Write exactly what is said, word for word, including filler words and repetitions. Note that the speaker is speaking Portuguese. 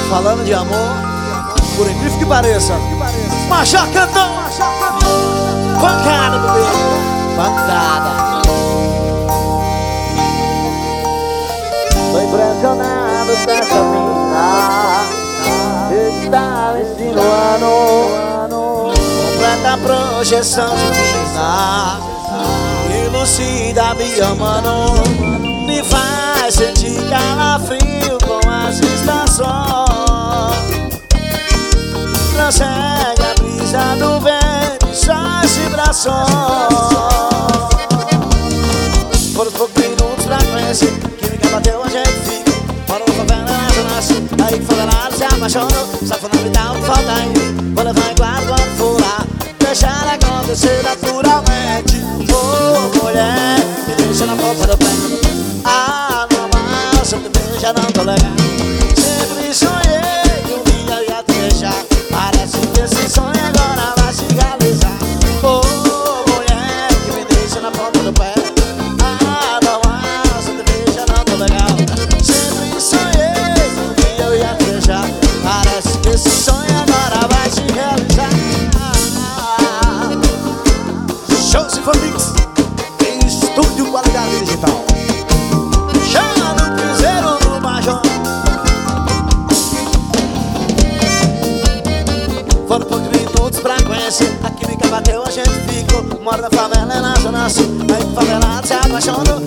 Falando de amor, por incrível que pareça, Machá cantou, pancada, bebê, pancada. Tô impressionado dessa mina, está me insinuando. Completa projeção divina, elucida me amando, me faz sentir calafrio com as estações. Prossegue a brisa do vento e suas vibrações. Foram poucos minutos pra conhecer, química bateu, a gente fica. Fora da favela, ela nasce, aí que favelado se apaixonou. Safona me dá o que falta em mim, vou levar em claro quando for lá. Deixar acontecer naturalmente. Oh, mulher, me deixa na ponta do pé. Ah, normal, se eu te beijar não tô legal. Sempre sonhei que um dia ia te deixar. Parece que esse sonho agora vai se realizar. Oh, mulher, que me deixa na ponta do pé. Ah, normal, se eu te beijar não tô legal. Sempre sonhei que um dia eu ia te deixar. Parece que esse sonho agora vai se realizar. Show Sinfonix em estúdio qualidade digital. Chama no Cruzeiro do Major. Foram poucos minutos pra conhecer, a química bateu, a gente ficou. Mora na favela, é na zona sul, aí favelado se apaixonou.